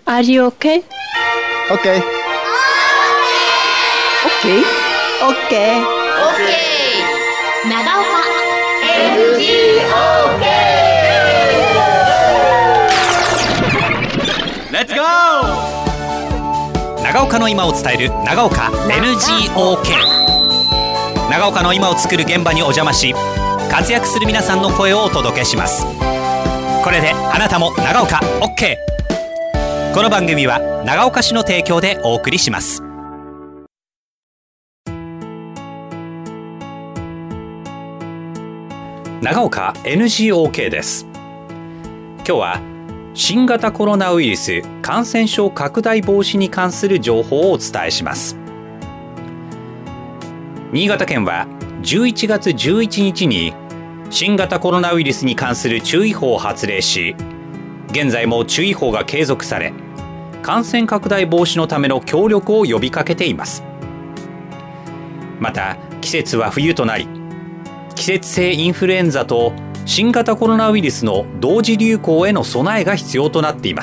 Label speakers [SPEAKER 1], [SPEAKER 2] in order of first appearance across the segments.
[SPEAKER 1] Are you okay?
[SPEAKER 2] Okay.
[SPEAKER 1] Okay. Okay.
[SPEAKER 3] 長岡
[SPEAKER 4] Let's go! 長岡の今を伝える長岡 NGOK。 長岡の今を作る現場にお邪魔し、活躍する皆さんの声をお届けします。これであなたも長岡 OK。 この番組は長岡市の提供でお送りします。長岡 NGOK です。今日は新型コロナウイルス感染症拡大防止に関する情報をお伝えします。新潟県は11月11日に新型コロナウイルスに関する注意報を発令し、現在も注意報が継続され、感染拡大防止のための協力を呼びかけています。また季節は冬となり、季節性インフルエンザと新型コロナウイルスの同時流行への備えが必要となっています。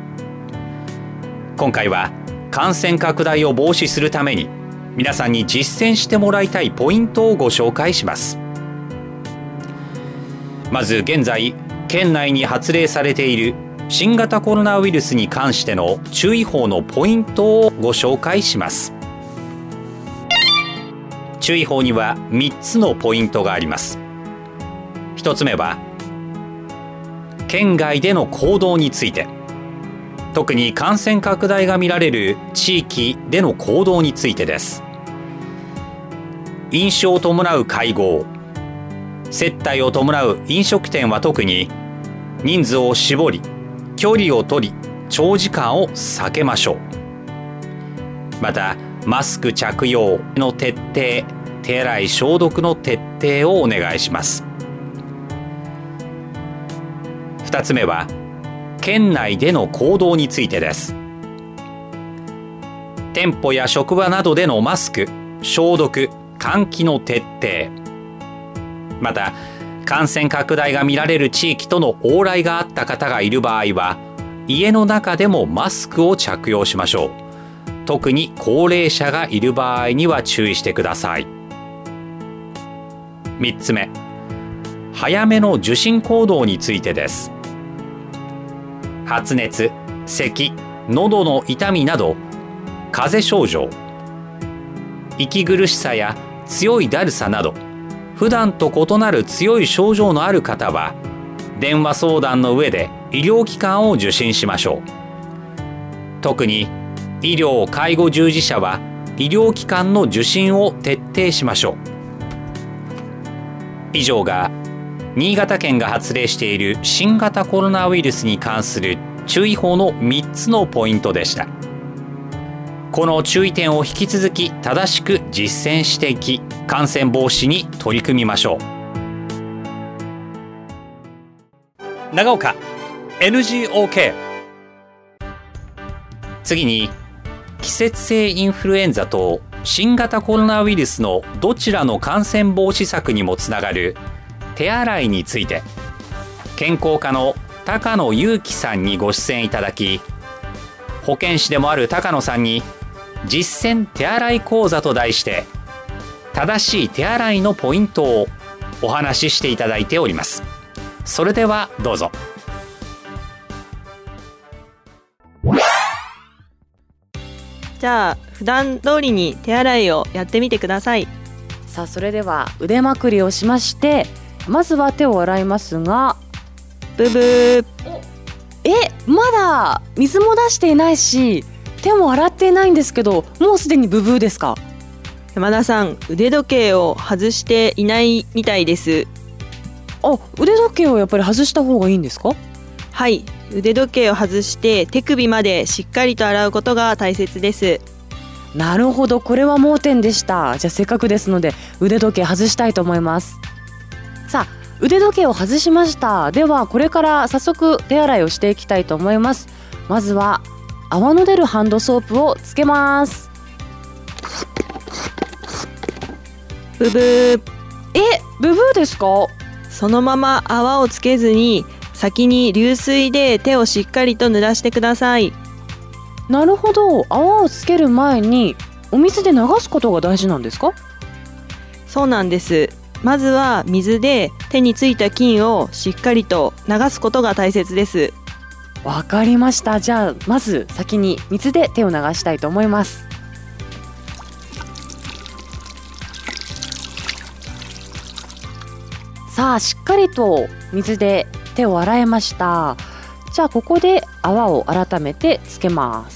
[SPEAKER 4] 今回は感染拡大を防止するために皆さんに実践してもらいたいポイントをご紹介します。まず現在県内に発令されている新型コロナウイルスに関しての注意報のポイントをご紹介します。注意報には3つのポイントがあります。1つ目は県外での行動について、特に感染拡大が見られる地域での行動についてです。飲酒を伴う会合、接待を伴う飲食店は特に人数を絞り、距離を取り、長時間を避けましょう。またマスク着用の徹底、手洗い消毒の徹底をお願いします。2つ目は県内での行動についてです。店舗や職場などでのマスク、消毒、換気の徹底、また感染拡大が見られる地域との往来があった方がいる場合は家の中でもマスクを着用しましょう。特に高齢者がいる場合には注意してください。3つ目、早めの受診行動についてです。発熱、咳、喉の痛みなど風邪症状、息苦しさや強いだるさなど普段と異なる強い症状のある方は電話相談の上で医療機関を受診しましょう。特に医療・介護従事者は医療機関の受診を徹底しましょう。以上が新潟県が発令している新型コロナウイルスに関する注意報の3つのポイントでした。この注意点を引き続き正しく実践していき、感染防止に取り組みましょう。長岡 NGOK。 次に季節性インフルエンザと新型コロナウイルスのどちらの感染防止策にもつながる手洗いについて、健康課の高野祐樹さんにご出演いただき、保健師でもある高野さんに実践手洗い講座と題して正しい手洗いのポイントをお話ししていただいております。それではどうぞ。
[SPEAKER 1] じゃあ普段通りに手洗いをやってみてください。
[SPEAKER 5] さあそれでは腕まくりをしまして、まずは手を洗いますが、
[SPEAKER 1] ブブー。
[SPEAKER 5] まだ水も出していないし手も洗っていないんですけど、もうすでにブブーですか？
[SPEAKER 1] 山田さん、腕時計を外していないみたいです。
[SPEAKER 5] 腕時計をやっぱり外した方がいいんですか？
[SPEAKER 1] はい、腕時計を外して手首までしっかりと洗うことが大切です。
[SPEAKER 5] なるほど、これは盲点でした。じゃあせっかくですので腕時計外したいと思います。さあ腕時計を外しました。ではこれから早速手洗いをしていきたいと思います。まずは泡の出るハンドソープをつけます。
[SPEAKER 1] ブブー。
[SPEAKER 5] ブブーですか？
[SPEAKER 1] そのまま泡をつけずに先に流水で手をしっかりと濡らしてください。
[SPEAKER 5] なるほど。泡をつける前にお水で流すことが大事なんですか？
[SPEAKER 1] そうなんです。まずは水で手についた菌をしっかりと流すことが大切です。
[SPEAKER 5] わかりました。じゃあまず先に水で手を流したいと思います。さあ、しっかりと水で手を洗えました。じゃあここで泡を改めてつけます。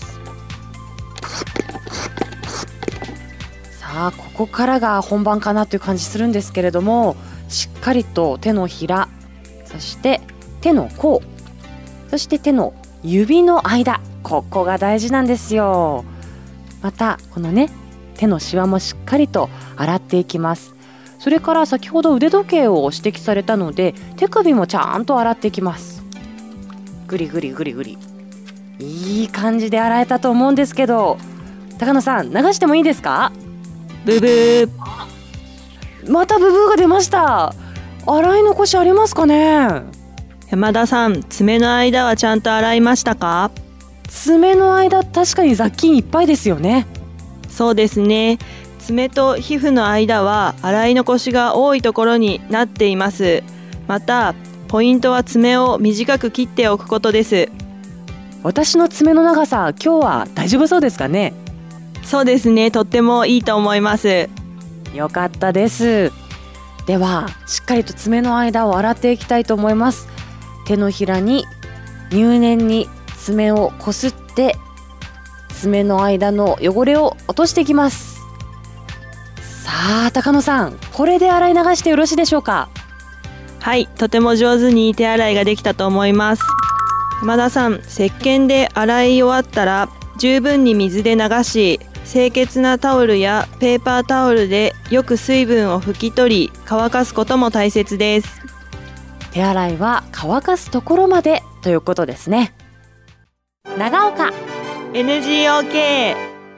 [SPEAKER 5] さあ、ここからが本番かなという感じするんですけれども、しっかりと手のひら、そして手の甲、そして手の指の間、ここが大事なんですよ。またこのね、手のシワもしっかりと洗っていきます。それから先ほど腕時計を指摘されたので、手首もちゃんと洗っていきます。グリグリグリグリ、いい感じで洗えたと思うんですけど、高野さん、流してもいいですか？
[SPEAKER 1] ブブー。
[SPEAKER 5] またブブーが出ました。洗い残しありますかね？
[SPEAKER 1] 山田さん、爪の間はちゃんと洗いましたか？
[SPEAKER 5] 爪の間、確かに雑菌いっぱいですよね。
[SPEAKER 1] そうですね。爪と皮膚の間は洗い残しが多いところになっています。またポイントは爪を短く切っておくことです。
[SPEAKER 5] 私の爪の長さ、今日は大丈夫そうですかね？
[SPEAKER 1] そうですね、とってもいいと思います。
[SPEAKER 5] よかったです。ではしっかりと爪の間を洗っていきたいと思います。手のひらに入念に爪をこすって、爪の間の汚れを落としていきます。さあ、高野さん、これで洗い流してよろしいでしょうか？
[SPEAKER 1] はい、とても上手に手洗いができたと思います。山田さん、石鹸で洗い終わったら十分に水で流し、清潔なタオルやペーパータオルでよく水分を拭き取り、乾かすことも大切です。
[SPEAKER 5] 手洗いは乾かすところまでということですね。長岡
[SPEAKER 1] NGOK。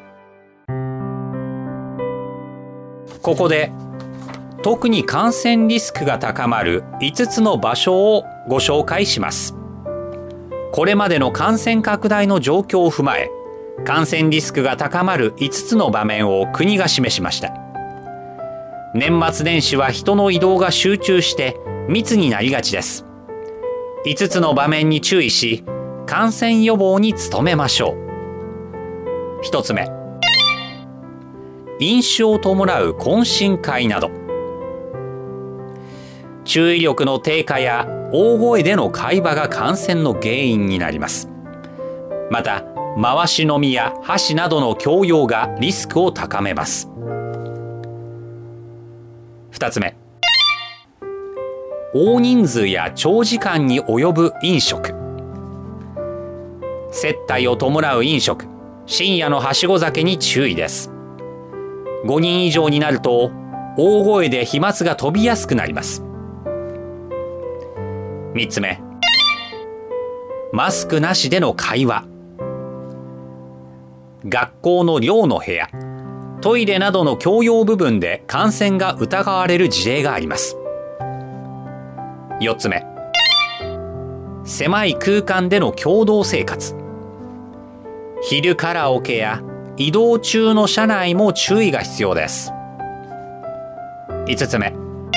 [SPEAKER 4] ここで特に感染リスクが高まる5つの場所をご紹介します。これまでの感染拡大の状況を踏まえ、感染リスクが高まる5つの場面を国が示しました。年末年始は人の移動が集中して密になりがちです。5つの場面に注意し、感染予防に努めましょう。1つ目、飲酒を伴う懇親会など。注意力の低下や大声での会話が感染の原因になります。また、回し飲みや箸などの共用がリスクを高めます。2つ目、大人数や長時間に及ぶ飲食。接待を伴う飲食、深夜のはしご酒に注意です。5人以上になると大声で飛沫が飛びやすくなります。3つ目、マスクなしでの会話。学校の寮の部屋、トイレなどの共用部分で感染が疑われる事例があります。4つ目、狭い空間での共同生活。昼カラオケや移動中の車内も注意が必要です。5つ目、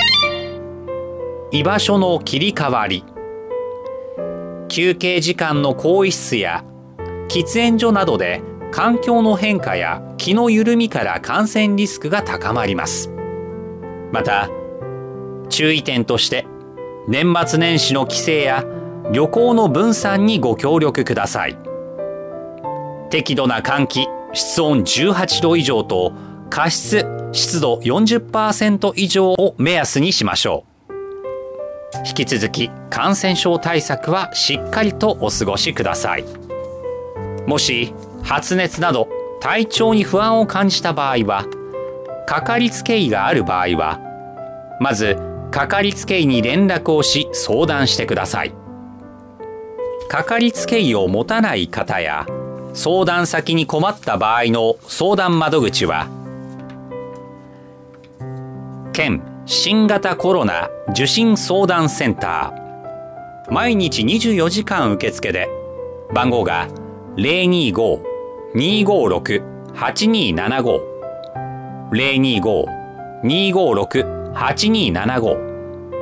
[SPEAKER 4] 居場所の切り替わり。休憩時間の更衣室や喫煙所などで環境の変化や気の緩みから感染リスクが高まります。また、注意点として年末年始の帰省や旅行の分散にご協力ください。適度な換気、室温18度以上と加湿・湿度 40% 以上を目安にしましょう。引き続き感染症対策はしっかりとお過ごしください。もし発熱など体調に不安を感じた場合は、かかりつけ医がある場合はまずかかりつけ医に連絡をし相談してください。かかりつけ医を持たない方や相談先に困った場合の相談窓口は、県新型コロナ受診相談センター、毎日24時間受付で、番号が 025-256-8275 025-256-8275。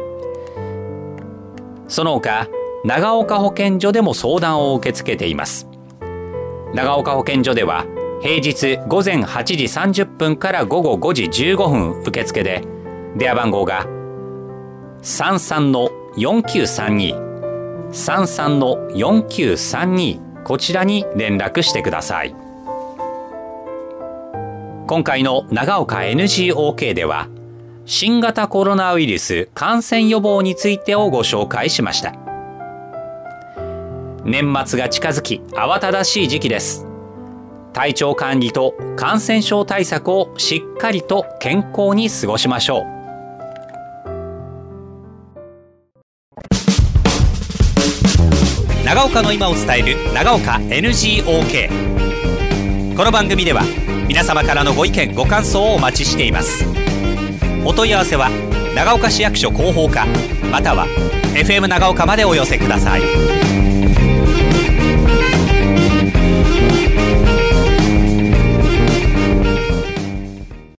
[SPEAKER 4] その他長岡保健所でも相談を受け付けています。長岡保健所では平日午前8時30分から午後5時15分受付で、電話番号が 33-4932 33-4932、こちらに連絡してください。今回の長岡 NGOK では新型コロナウイルス感染予防についてをご紹介しました。年末が近づき慌ただしい時期です。体調管理と感染症対策をしっかりと健康に過ごしましょう。長岡の今を伝える長岡 NGOK。 この番組では皆様からのご意見ご感想をお待ちしています。お問い合わせは長岡市役所広報課または FM 長岡までお寄せください。